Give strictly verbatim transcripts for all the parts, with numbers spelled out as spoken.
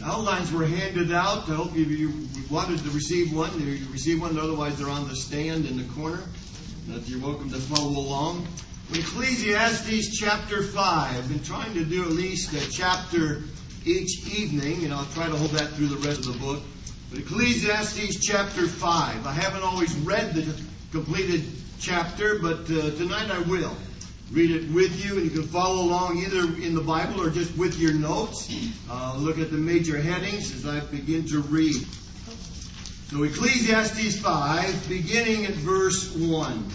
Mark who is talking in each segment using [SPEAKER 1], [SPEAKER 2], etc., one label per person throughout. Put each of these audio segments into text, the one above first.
[SPEAKER 1] Outlines were handed out. I hope you, you wanted to receive one. You received one. Otherwise, they're on the stand in the corner. And you're welcome to follow along. Ecclesiastes chapter five. I've been trying to do at least a chapter each evening, and I'll try to hold that through the rest of the book. But Ecclesiastes chapter five. I haven't always read the completed chapter, but uh, tonight I will. Read it with you, and you can follow along either in the Bible or just with your notes. Uh, look at the major headings as I begin to read. So Ecclesiastes five, beginning at verse one.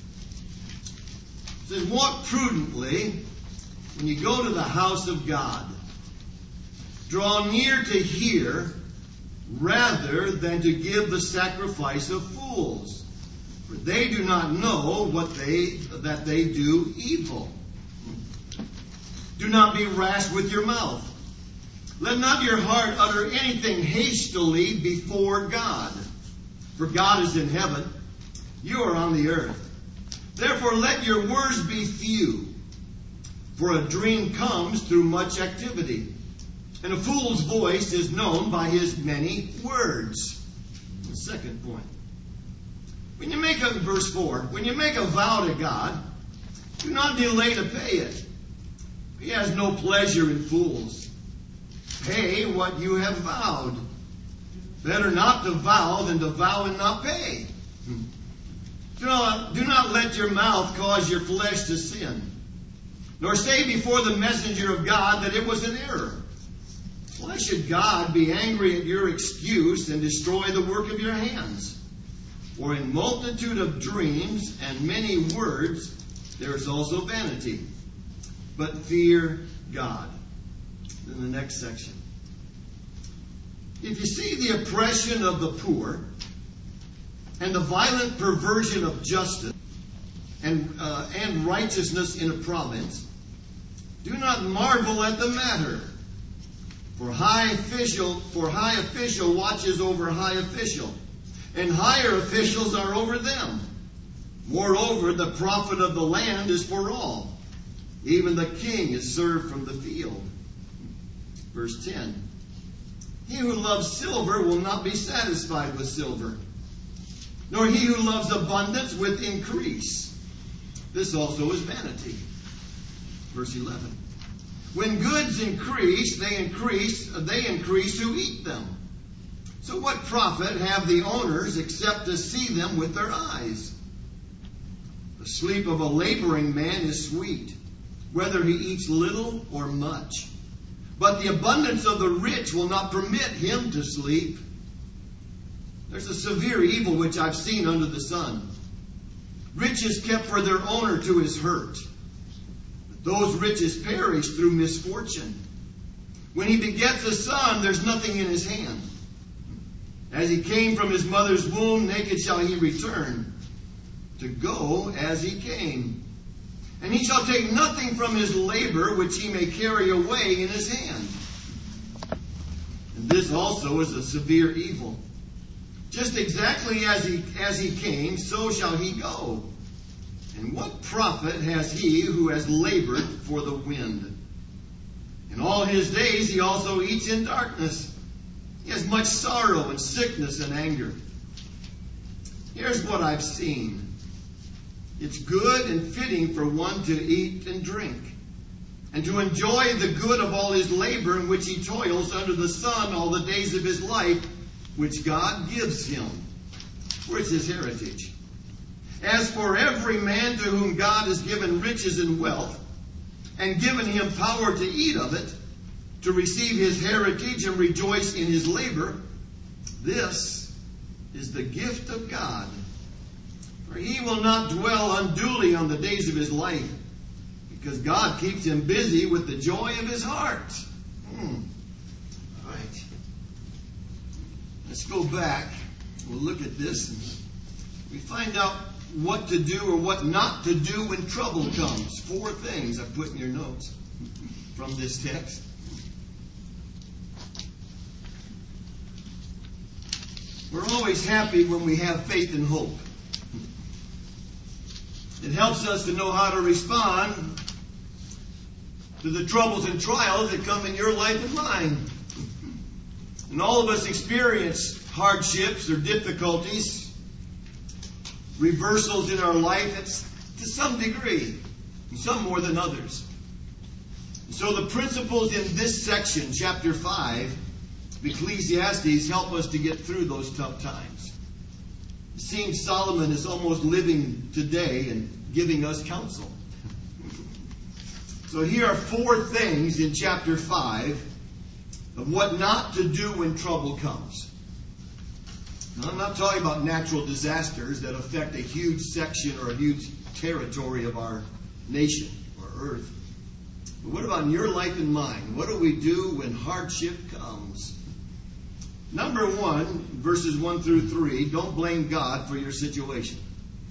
[SPEAKER 1] It says, "Walk prudently when you go to the house of God. Draw near to hear, rather than to give the sacrifice of fools. For they do not know what they that they do evil. Do not be rash with your mouth. Let not your heart utter anything hastily before God. For God is in heaven, you are on the earth. Therefore let your words be few. For a dream comes through much activity, and a fool's voice is known by his many words." The second point. When you make a, verse four, when you make a vow to God, do not delay to pay it. He has no pleasure in fools. Pay what you have vowed. Better not to vow than to vow and not pay. Do not, do not let your mouth cause your flesh to sin, nor say before the messenger of God that it was an error. Why should God be angry at your excuse and destroy the work of your hands? For in multitude of dreams and many words there is also vanity. But fear God." In the next section. "If you see the oppression of the poor and the violent perversion of justice and, uh, and righteousness in a province, do not marvel at the matter. For high official, for high official watches over high official, and higher officials are over them. Moreover, the profit of the land is for all. Even the king is served from the field." Verse ten. "He who loves silver will not be satisfied with silver, nor he who loves abundance with increase. This also is vanity." Verse eleven. "When goods increase, they increase, they increase who eat them. So what profit have the owners except to see them with their eyes? The sleep of a laboring man is sweet, whether he eats little or much. But the abundance of the rich will not permit him to sleep. There's a severe evil which I've seen under the sun. Riches kept for their owner to his hurt. But those riches perish through misfortune. When he begets a son, there's nothing in his hand. As he came from his mother's womb, naked shall he return, to go as he came. And he shall take nothing from his labor which he may carry away in his hand. And this also is a severe evil. Just exactly as he, as he came, so shall he go. And what profit has he who has labored for the wind? In all his days he also eats in darkness. He has much sorrow and sickness and anger. Here's what I've seen. It's good and fitting for one to eat and drink, and to enjoy the good of all his labor in which he toils under the sun all the days of his life, which God gives him. For it's his heritage. As for every man to whom God has given riches and wealth, and given him power to eat of it, to receive his heritage and rejoice in his labor, this is the gift of God. For he will not dwell unduly on the days of his life, because God keeps him busy with the joy of his heart." Hmm. All right. Let's go back. We'll look at this and we find out what to do or what not to do when trouble comes. Four things I've put in your notes from this text. We're always happy when we have faith and hope. It helps us to know how to respond to the troubles and trials that come in your life and mine. And all of us experience hardships or difficulties, reversals in our life it's, to some degree, some more than others. So the principles in this section, chapter five, of Ecclesiastes, help us to get through those tough times. It seems Solomon is almost living today and giving us counsel. So here are four things in chapter five of what not to do when trouble comes. Now, I'm not talking about natural disasters that affect a huge section or a huge territory of our nation or earth. But what about in your life and mine? What do we do when hardship comes? Number one, verses one through three, don't blame God for your situation.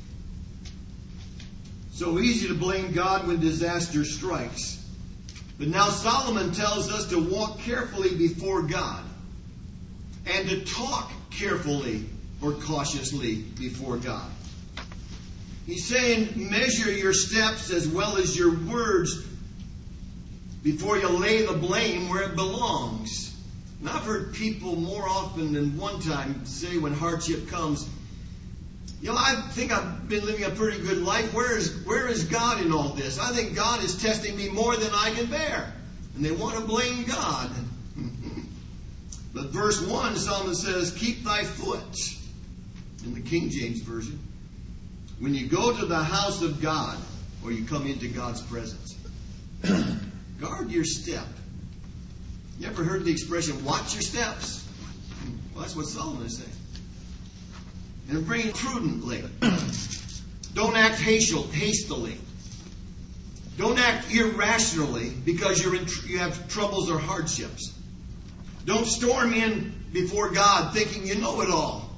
[SPEAKER 1] So easy to blame God when disaster strikes. But now Solomon tells us to walk carefully before God and to talk carefully or cautiously before God. He's saying measure your steps as well as your words before you lay the blame where it belongs. And I've heard people more often than one time say when hardship comes, you know, I think I've been living a pretty good life. Where is where is God in all this? I think God is testing me more than I can bear. And they want to blame God. But verse one, Solomon says, keep thy foot, in the King James Version, when you go to the house of God, or you come into God's presence. Guard your step. You ever heard the expression, watch your steps? Well, that's what Solomon is saying. And bring it prudently. Don't act hastily. Don't act irrationally because you're in tr- you have troubles or hardships. Don't storm in before God thinking you know it all.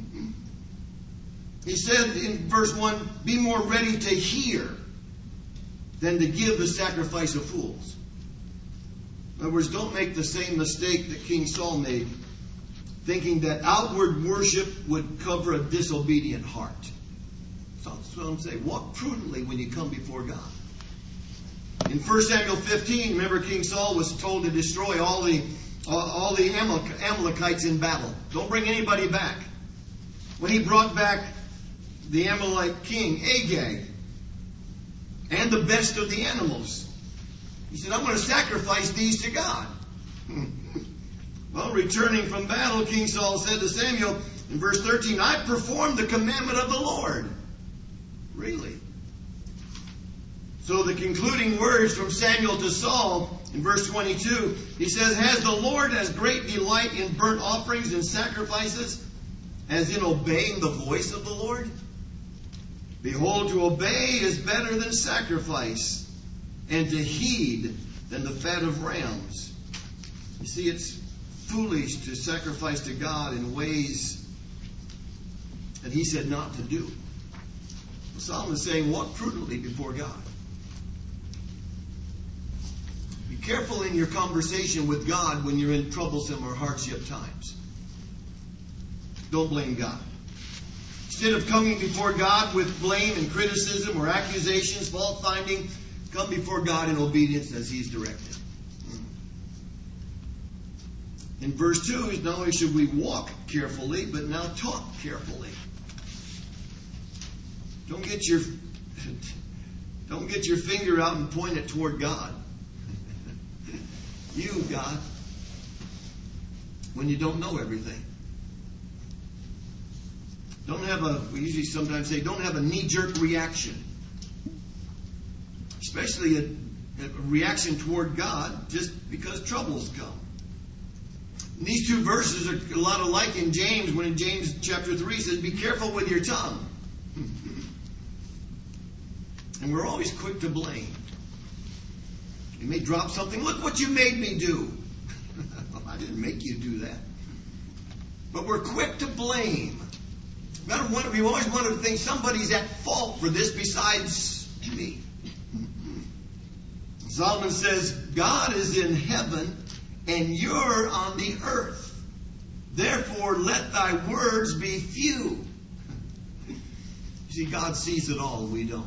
[SPEAKER 1] He said in verse one, be more ready to hear than to give the sacrifice of fools. In other words, don't make the same mistake that King Saul made, thinking that outward worship would cover a disobedient heart. That's what I'm saying. Walk prudently when you come before God. In First Samuel fifteen, remember King Saul was told to destroy all the all, all the Amalekites in battle. Don't bring anybody back. When he brought back the Amalekite king, Agag, and the best of the animals, he said, I'm going to sacrifice these to God. Well, returning from battle, King Saul said to Samuel in verse thirteen, I performed the commandment of the Lord. Really? So the concluding words from Samuel to Saul in verse twenty-two, he says, has the Lord as great delight in burnt offerings and sacrifices as in obeying the voice of the Lord? Behold, to obey is better than sacrifice, and to heed than the fat of rams. You see, it's foolish to sacrifice to God in ways that he said not to do. Solomon is saying, walk prudently before God. Be careful in your conversation with God when you're in troublesome or hardship times. Don't blame God. Instead of coming before God with blame and criticism or accusations, fault finding, come before God in obedience as he's directed. In verse two, not only should we walk carefully, but now talk carefully. Don't get your don't get your finger out and point it toward God. You, God, when you don't know everything. Don't have a, we usually sometimes say, don't have a knee-jerk reaction. Especially a, a reaction toward God just because troubles come. And these two verses are a lot alike in James, when in James chapter three says, be careful with your tongue. And we're always quick to blame. You may drop something. Look what you made me do. Well, I didn't make you do that. But we're quick to blame. We always want to think somebody's at fault for this besides me. Solomon says, God is in heaven and you're on the earth. Therefore, let thy words be few. You see, God sees it all, we don't.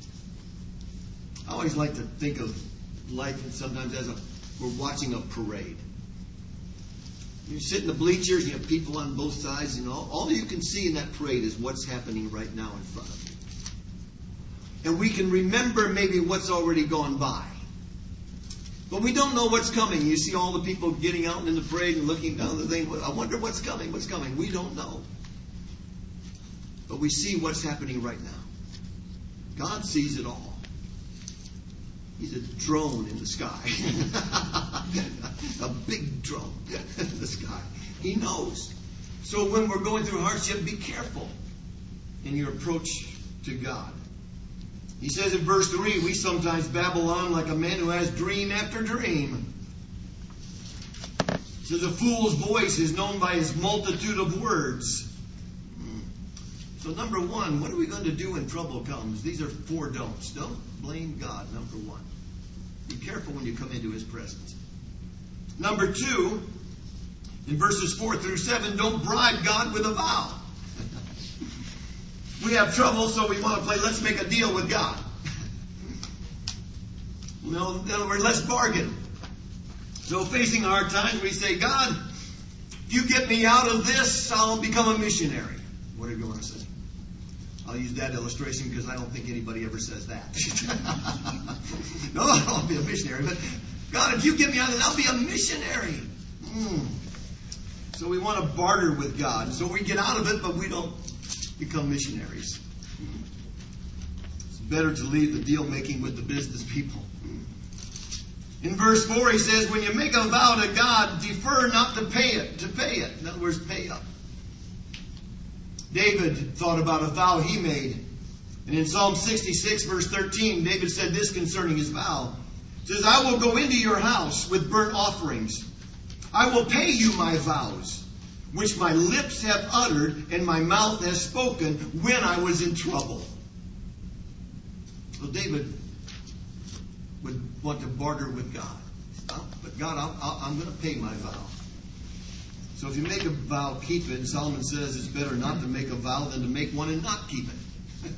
[SPEAKER 1] I always like to think of life sometimes as a, we're watching a parade. You sit in the bleachers, you have people on both sides, and all, all you can see in that parade is what's happening right now in front of you. And we can remember maybe what's already gone by. But we don't know what's coming. You see all the people getting out in the parade and looking down the thing. I wonder what's coming, what's coming. We don't know. But we see what's happening right now. God sees it all. He's a drone in the sky. A big drone in the sky. He knows. So when we're going through hardship, be careful in your approach to God. He says in verse three, we sometimes babble on like a man who has dream after dream. He says a fool's voice is known by his multitude of words. So number one, what are we going to do when trouble comes? These are four don'ts. Don't blame God, number one. Be careful when you come into His presence. Number two, in verses four through seven, don't bribe God with a vow. We have trouble, so we want to play, let's make a deal with God. You know, in other words, let's bargain. So facing hard times, we say, God, if you get me out of this, I'll become a missionary. What are you going to say? I'll use that illustration because I don't think anybody ever says that. No, I don't want to be a missionary. But God, if you get me out of this, I'll be a missionary. Mm. So we want to barter with God. So we get out of it, but we don't become missionaries. It's better to leave the deal making with the business people. In verse four, he says, when you make a vow to God, defer not to pay it. To pay it. In other words, pay up. David thought about a vow he made. And in Psalm sixty-six, verse thirteen, David said this concerning his vow. He says, I will go into your house with burnt offerings. I will pay you my vows, which my lips have uttered and my mouth has spoken when I was in trouble. So David would want to barter with God. Oh, but God, I'll, I'll, I'm going to pay my vow. So if you make a vow, keep it. And Solomon says it's better not to make a vow than to make one and not keep it.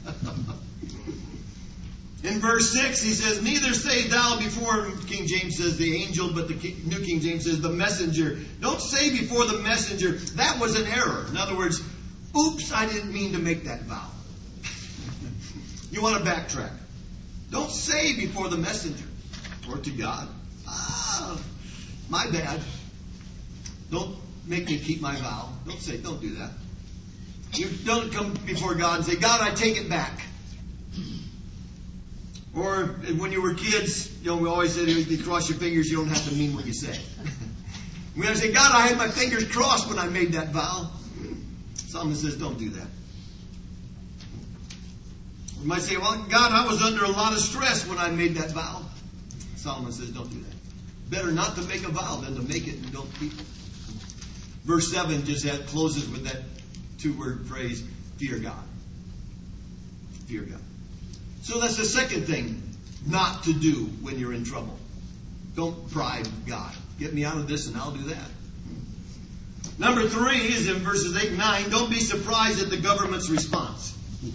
[SPEAKER 1] In verse six, he says, neither say thou before, King James says the angel, but the New King James says the messenger. Don't say before the messenger, that was an error. In other words, oops, I didn't mean to make that vow. You want to backtrack. Don't say before the messenger or to God, ah, my bad. Don't make me keep my vow. Don't say, don't do that. You don't come before God and say, God, I take it back. Or when you were kids, you know, we always said, if you cross your fingers, you don't have to mean what you say. We have to say, God, I had my fingers crossed when I made that vow. Solomon says, don't do that. We might say, well, God, I was under a lot of stress when I made that vow. Solomon says, don't do that. Better not to make a vow than to make it and don't keep it. Verse seven just had, closes with that two-word phrase, fear God. Fear God. So that's the second thing not to do when you're in trouble. Don't bribe God. Get me out of this and I'll do that. Number three is in verses eight and nine, don't be surprised at the government's response.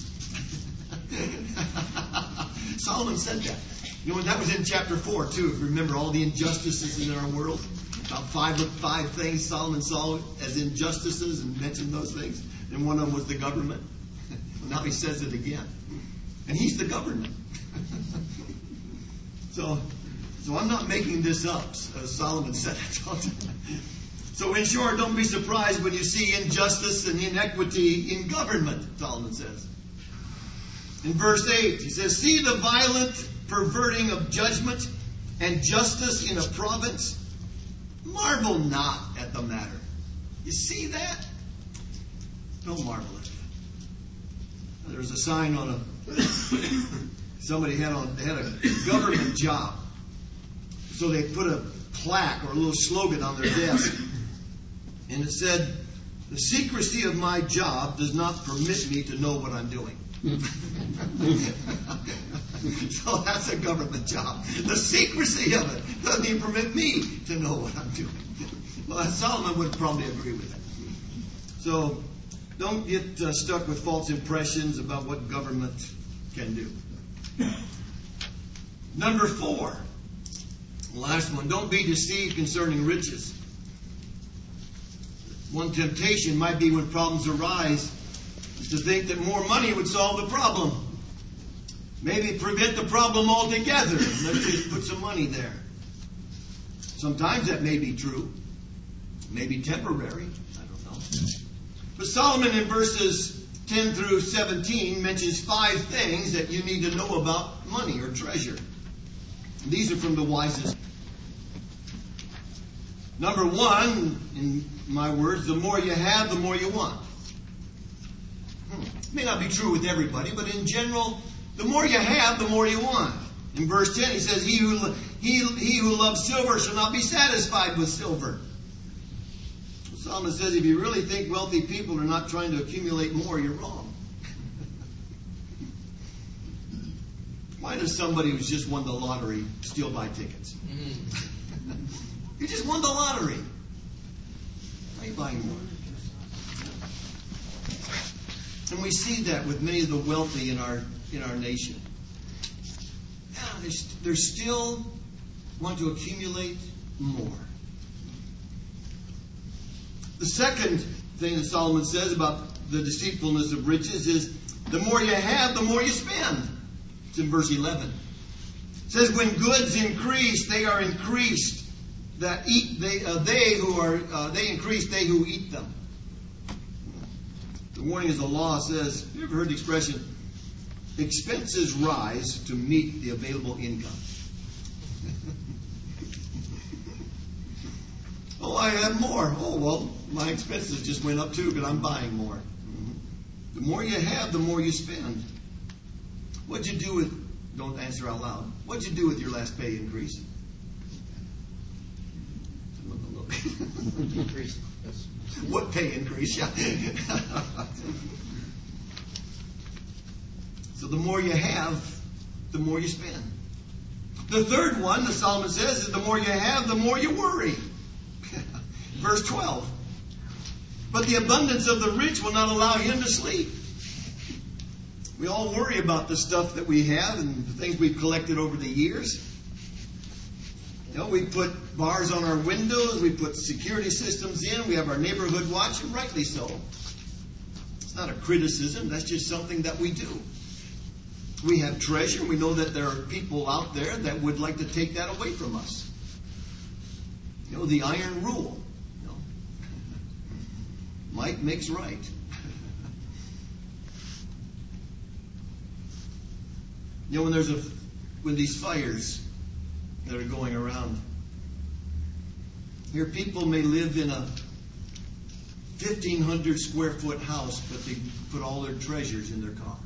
[SPEAKER 1] Solomon said that. You know, that was in chapter four, too. If you remember all the injustices in our world. About five of five things Solomon saw as injustices and mentioned those things. And one of them was the government. Now he says it again. And he's the government. so, so I'm not making this up. Uh, Solomon said it. So in short, don't be surprised when you see injustice and inequity in government, Solomon says. In verse eight, he says, see the violent perverting of judgment and justice in a province. Marvel not at the matter. You see that? Don't marvel at it. There was a sign on a somebody had on they had a government job. So they put a plaque or a little slogan on their desk. And it said, the secrecy of my job does not permit me to know what I'm doing. So that's a government job. The secrecy of it doesn't even permit me to know what I'm doing. Well, Solomon would probably agree with that. So don't get uh, stuck with false impressions about what government can do. Number four, last one, don't be deceived concerning riches. One temptation might be when problems arise is to think that more money would solve the problem. Maybe prevent the problem altogether. Let's just put some money there. Sometimes that may be true. Maybe temporary. I don't know. But Solomon in verses ten through seventeen mentions five things that you need to know about money or treasure. And these are from the wisest. Number one, in my words, the more you have, the more you want. Hmm. It may not be true with everybody, but in general, the more you have, the more you want. In verse ten, he says, he who, he, he who loves silver shall not be satisfied with silver. Solomon says, if you really think wealthy people are not trying to accumulate more, you're wrong. Why does somebody who's just won the lottery still buy tickets? You just won the lottery. Why are you buying more? And we see that with many of the wealthy in our in our nation. Yeah, they, they still want to accumulate more. The second thing that Solomon says about the deceitfulness of riches is the more you have, the more you spend. It's in verse eleven. It says, when goods increase, they are increased. That eat they uh, they who are uh, they increase they who eat them. The warning of the law says, you ever heard the expression, expenses rise to meet the available income? Oh, I have more. Oh, well, my expenses just went up too, but I'm buying more. Mm-hmm. The more you have, the more you spend. What'd you do with, don't answer out loud, what'd you do with your last pay increase?
[SPEAKER 2] Increase. Yes.
[SPEAKER 1] What pay increase? Yeah. So the more you have, the more you spend. The third one, the Solomon says, is the more you have, the more you worry. Verse twelve. But the abundance of the rich will not allow him to sleep. We all worry about the stuff that we have and the things we've collected over the years. You know, we put bars on our windows, we put security systems in, we have our neighborhood watch, and rightly so. It's not a criticism, that's just something that we do. We have treasure, we know that there are people out there that would like to take that away from us. You know, the iron rule. You know, might makes right. You know, when there's a, when these fires that are going around. Here, people may live in a fifteen hundred square foot house, but they put all their treasures in their car.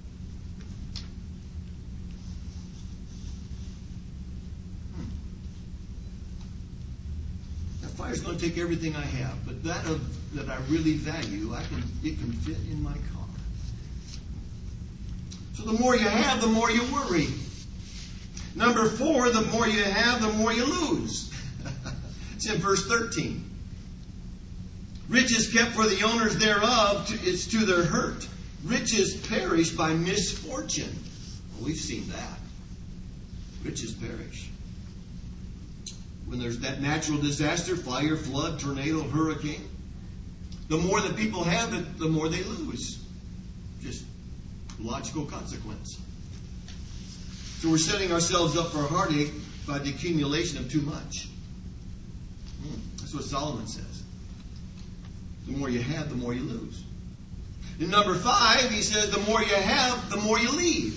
[SPEAKER 1] Hmm. That fire's going to take everything I have, but that of, that I really value, I can it can fit in my car. So the more you have, the more you worry. Number four, the more you have, the more you lose. It's in verse thirteen. Riches kept for the owners thereof, it's to their hurt. Riches perish by misfortune. Well, we've seen that. Riches perish. When there's that natural disaster, fire, flood, tornado, hurricane, the more that people have it, the more they lose. Just logical consequence. So we're setting ourselves up for heartache by the accumulation of too much. Hmm. That's what Solomon says. The more you have, the more you lose. In number five, he says, the more you have, the more you leave.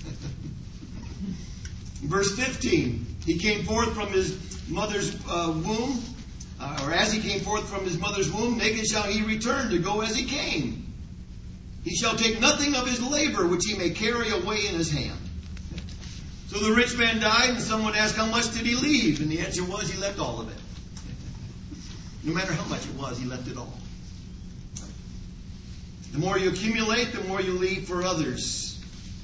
[SPEAKER 1] Verse fifteen, he came forth from his mother's uh, womb, uh, or as he came forth from his mother's womb, naked shall he return to go as he came. He shall take nothing of his labor which he may carry away in his hand. So the rich man died, and someone asked, how much did he leave? And the answer was, he left all of it. No matter how much it was, he left it all. The more you accumulate, the more you leave for others.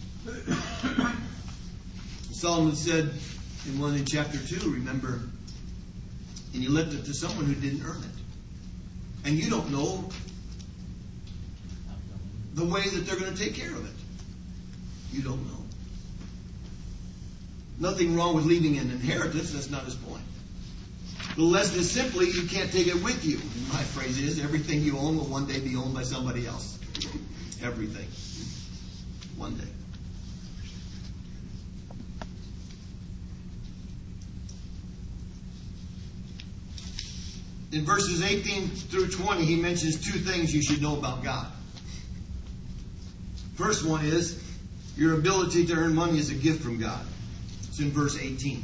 [SPEAKER 1] Solomon said in one in chapter two, remember, and you left it to someone who didn't earn it. And you don't know the way that they're going to take care of it. You don't know. Nothing wrong with leaving an inheritance. That's not his point. The lesson is simply you can't take it with you. My phrase is everything you own will one day be owned by somebody else. Everything. One day. In verses eighteen through twenty, he mentions two things you should know about God. First one is your ability to earn money is a gift from God. It's in verse eighteen.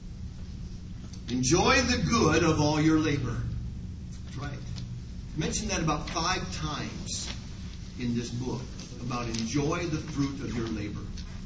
[SPEAKER 1] Enjoy the good of all your labor. That's right. I mentioned that about five times in this book, about enjoy the fruit of your labor.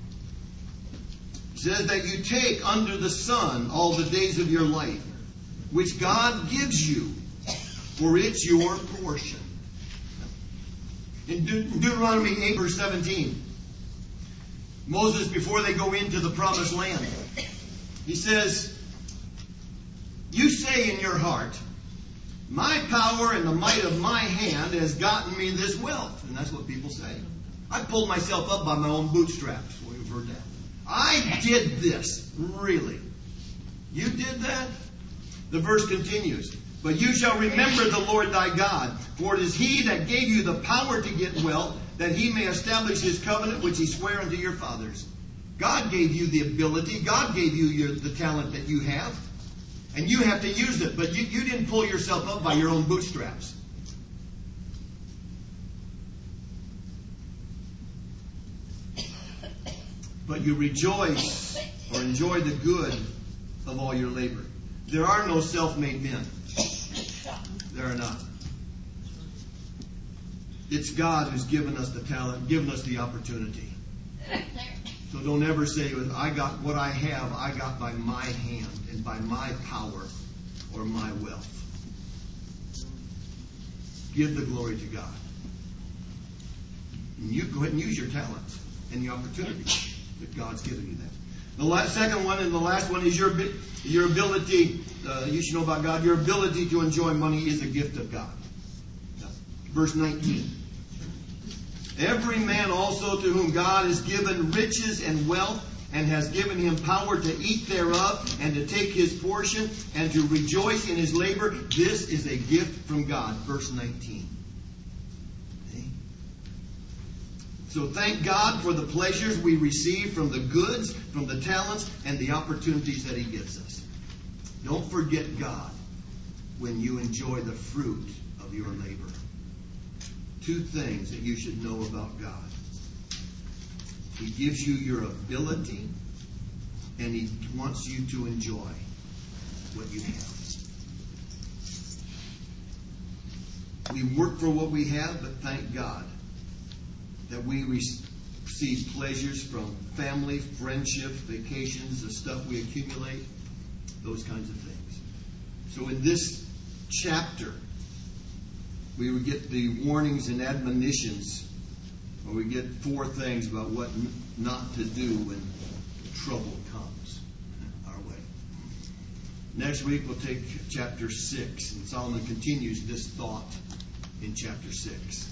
[SPEAKER 1] It says that you take under the sun all the days of your life, which God gives you, for it's your portion. In De- Deuteronomy eight, verse seventeen, Moses, before they go into the promised land, he says, you say in your heart, my power and the might of my hand has gotten me this wealth. And that's what people say. I pulled myself up by my own bootstraps. Well, you've heard that. I did this. Really? You did that? The verse continues. But you shall remember the Lord thy God, for it is he that gave you the power to get wealth, that he may establish his covenant which he sware unto your fathers. God gave you the ability. God gave you your, the talent that you have. And you have to use it. But you, you didn't pull yourself up by your own bootstraps. But you rejoice or enjoy the good of all your labor. There are no self-made men. There are not. It's God who's given us the talent, given us the opportunity. So don't ever say, I got what I have, I got by my hand and by my power or my wealth. Give the glory to God. And you go ahead and use your talents and the opportunity that God's given you that. The last, second one and the last one is your your ability, uh, you should know about God, your ability to enjoy money is a gift of God. Verse nineteen. Every man also to whom God has given riches and wealth and has given him power to eat thereof and to take his portion and to rejoice in his labor, this is a gift from God. Verse nineteen. Okay. So thank God for the pleasures we receive from the goods, from the talents, and the opportunities that he gives us. Don't forget God when you enjoy the fruit of your labor. Two things that you should know about God. He gives you your ability, and he wants you to enjoy what you have. We work for what we have, but thank God that we receive pleasures from family, friendship, vacations, the stuff we accumulate, those kinds of things. So in this chapter, we would get the warnings and admonitions, or we get four things about what n- not to do when trouble comes our way. Next week we'll take chapter six, and Solomon continues this thought in chapter six.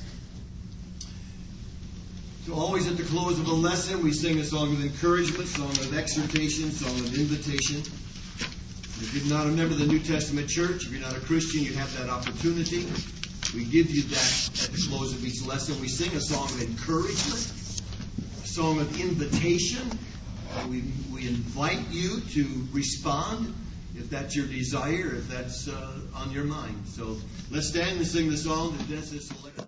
[SPEAKER 1] So always at the close of a lesson, we sing a song of encouragement, song of exhortation, song of invitation. If you're not a member of the New Testament church, if you're not a Christian, you have that opportunity. We give you that at the close of each lesson. We sing a song of encouragement, a song of invitation. We, we invite you to respond if that's your desire, if that's uh, on your mind. So let's stand and sing the song that Dennis has selected.